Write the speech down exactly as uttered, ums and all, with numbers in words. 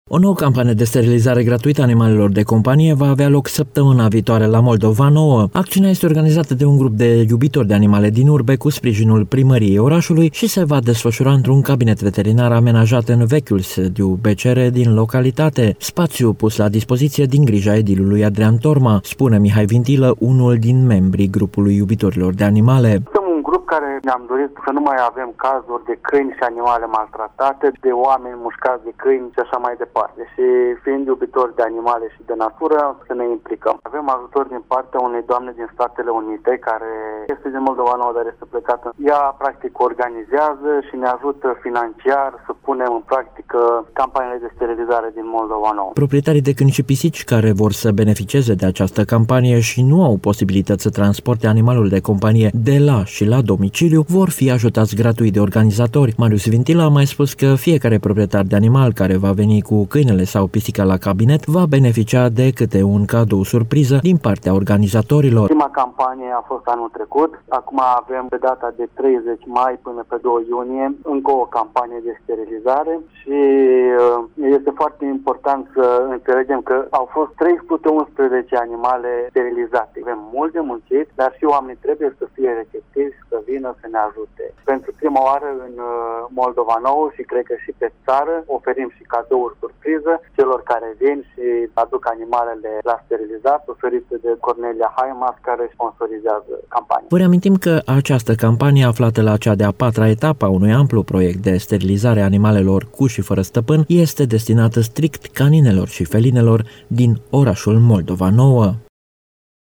O nouă campanie de sterilizare gratuită a animalelor de companie va avea loc săptămâna viitoare la Moldova Nouă. Acțiunea este organizată de un grup de iubitori de animale din urbe cu sprijinul primăriei orașului și se va desfășura într-un cabinet veterinar amenajat în vechiul sediu B C R din localitate, spațiu pus la dispoziție din grija edilului Adrian Torma, spune Mihai Vintilă, unul din membrii grupului iubitorilor de animale. Care ne-am dorit să nu mai avem cazuri de câini și animale maltratate, de oameni mușcați de câini și așa mai departe. Și fiind iubitori de animale și de natură, să ne implicăm. Avem ajutor din partea unei doamne din Statele Unite, care este din Moldova Nouă, dar este plecată. Ea, practic, organizează și ne ajută financiar să punem în practică campaniile de sterilizare din Moldova Nouă. Proprietarii de câini și pisici care vor să beneficieze de această campanie și nu au posibilități să transporte animalul de companie de la și la domiciliu vor fi ajutați gratuit de organizatori. Marius Vintilă a mai spus că fiecare proprietar de animal care va veni cu câinele sau pisica la cabinet va beneficia de câte un cadou surpriză din partea organizatorilor. Prima campanie a fost anul trecut, acum avem pe data de treizeci mai până pe doi iunie încă o campanie de sterilizare și este foarte important să înțelegem că au fost trei sute unsprezece animale sterilizate. Avem mult de muncit, dar și oamenii trebuie să fie receptivi, să vină să ne ajute. Pentru prima oară în Moldova Nouă și cred că și pe țară oferim și cadouri surpriză celor care vin și aduc animalele la sterilizat, oferite de Cornelia Haimas, care sponsorizează campania. Vă reamintim că această campanie, aflată la cea de-a patra etapă a unui amplu proiect de sterilizare a animalelor cu și fără stăpân, este destinată strict caninelor și felinelor din orașul Moldova Nouă.